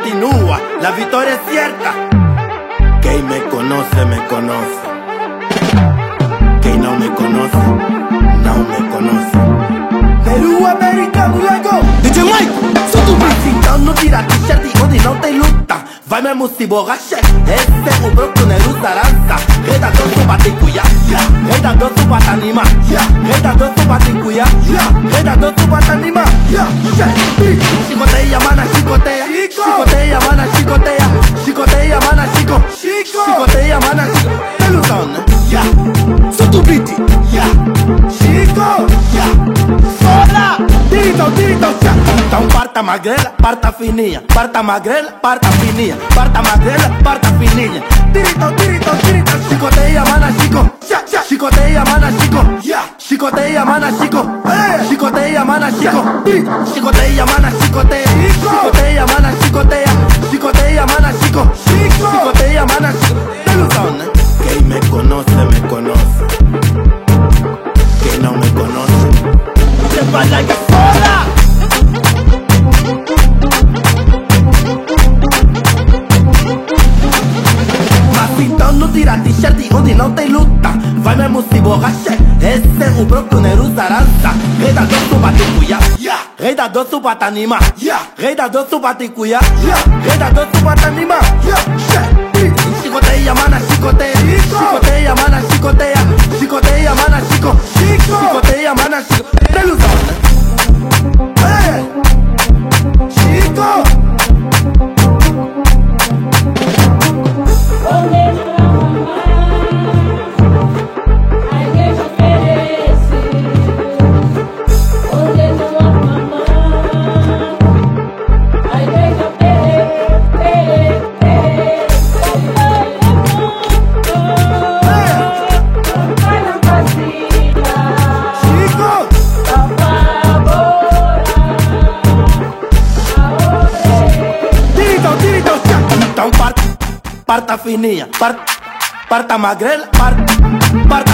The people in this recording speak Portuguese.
continúa, la victoria es cierta. Quien me conoce, me conoce. Quien no me conoce, no me conoce. Perú, América, luego DJ Mike, solta então não tira t-shirt onde não tem luta. Vai mesmo se borracha. Esse é o broco Neru Sarança. Reda doce bate cuia, reda doce bate anima, reda doce bate cuia, reda doce bate anima. Chicoteia, mana, chicoteia, chicoteia, mana, chicoteia, chicoteia, mana, chicoteia, mana, ilusão, né? Solta o beat, Chico, sola, tiro, então parta magrela, parta fininha, parta magrela, parta fininha, parta magrela, parta fininha. Tiro, chicoteia, mana, chico, chicoteia, mana, chico, chicoteia, mana, chico, chicoteia, mana, chico, chicoteia, mana, chicoteia, chicoteia, mana, chicoteia, chicoteia, mana, chico, chicoteia, mana, chico. Ilusão, né? Quem me conoce, me conoce. Quem não me conoce, você vai lá e fora. Então não tira t-shirt onde não tem luta. Vai mesmo se borracha. Esse é o broco Neru Sarança. Rei da doce bate cuia, rei da doce bate anima, rei da doce bate cuia, rei da doce bate anima. Chicoteia, mana, chicoteia, chicoteia, mana, chicoteia, chicoteia, mana, chicoteia, mana, chicoteia. Ilusão, né? Chico. Parta fininha, parta magrela, parta